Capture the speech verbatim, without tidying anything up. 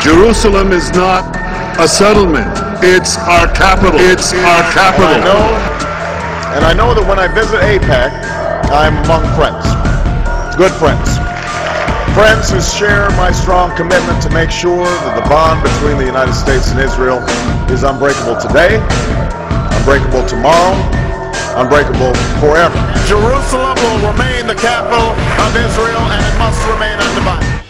Jerusalem is not a settlement. It's our capital. It's our capital. And I know, and I know that when I visit AIPAC, I'm among friends, good friends. Friends who share my strong commitment to make sure that the bond between the United States and Israel is unbreakable today, unbreakable tomorrow, unbreakable forever. Jerusalem will remain the capital of Israel, and it must remain undivided.